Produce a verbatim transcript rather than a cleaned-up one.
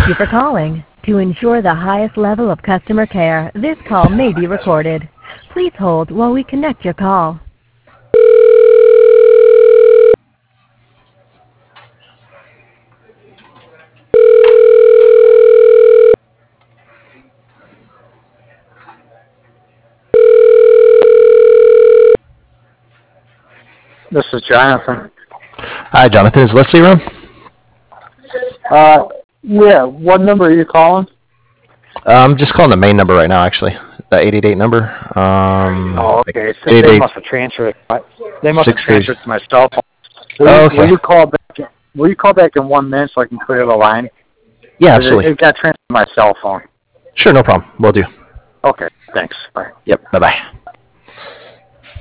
Thank you for calling. To ensure the highest level of customer care, this call may be recorded. Please hold while we connect your call. This is Jonathan. Hi, Jonathan. Is Leslie around? Uh, yeah. What number are you calling? Uh, I'm just calling the main number right now, actually. The eight eight eight number. Um, Oh, okay. So eight eight they eight must have transferred. They must have six three. transferred to my cell phone. Will, Oh, you, okay. will you call back? Will you call back in one minute so I can clear the line? Yeah, 'Cause absolutely. It, it got transferred to my cell phone. Sure, no problem. Will do. Okay. Thanks. Bye. Yep. Bye-bye.